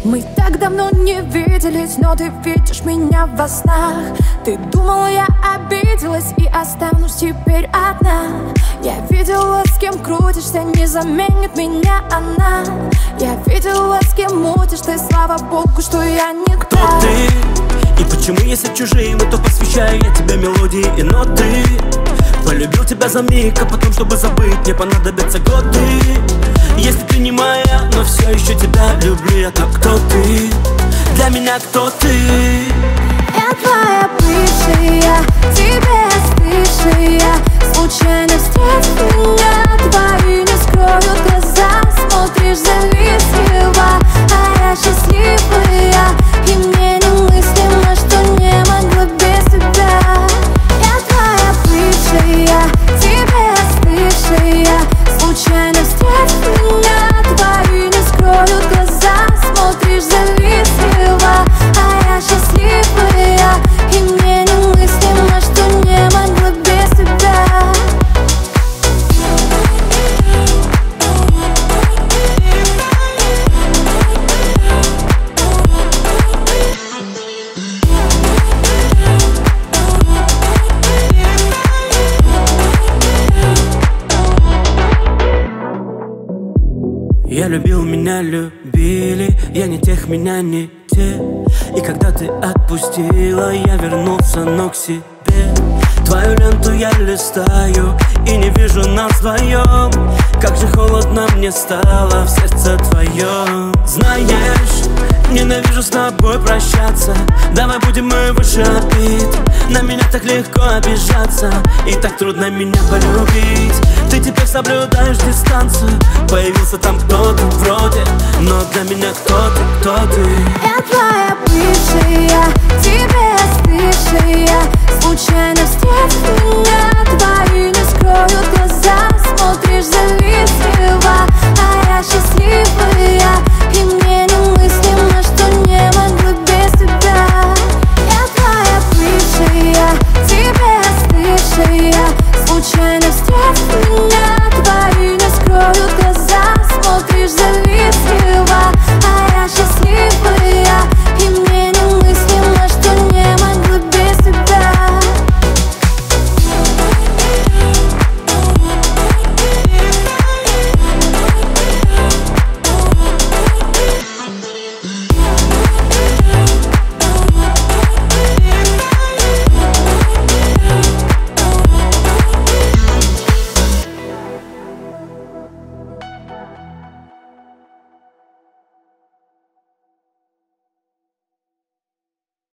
Мы так давно не виделись, но ты видишь меня во снах. Ты думала, я обиделась и останусь теперь одна. Я видела, с кем крутишься, не заменит меня она. Я видела, с кем мутишь ты, слава богу, что я не та. Кто ты? И почему, если чужие мы, то посвящаю я тебе мелодии и ноты. Полюбил тебя за миг, а потом, чтобы забыть, мне понадобятся годы. Если ты не моя, но все еще тебя люблю я, то кто ты? Для меня кто ты? Я твоя бывшая, тебе остывшая. Случайно встретив меня, твои не скроют глаза. Смотришь завистливо, а я счастливая. И мне немыслимо, что не могла без тебя. Я твоя бывшая, тебе остывшая. Случайно встретив меня, твои не скроют глаза. Смотришь завистливо, а я счастливая. И мне немыслимо, что не могла без тебя. Я любил, меня любили, я не тех, меня не те. И когда ты отпустила, я вернулся, но к себе. Твою ленту я листаю и не вижу нас вдвоем. Как же холодно мне стало в сердце твоем. Знаешь, ненавижу с тобой прощаться. Давай будем мы выше обид. На меня так легко обижаться и так трудно меня полюбить. Ты теперь соблюдаешь дистанцию. Появился там кто-то вроде, но для меня кто ты, кто ты? Я твоя бывшая, тебе остывшая. Случайно встретив меня, твои не скроют глаза. Смотришь завистливо, а я счастливая. И мне немыслимо, что не могла без тебя. Я твоя бывшая, тебе остывшая. Случайно встретив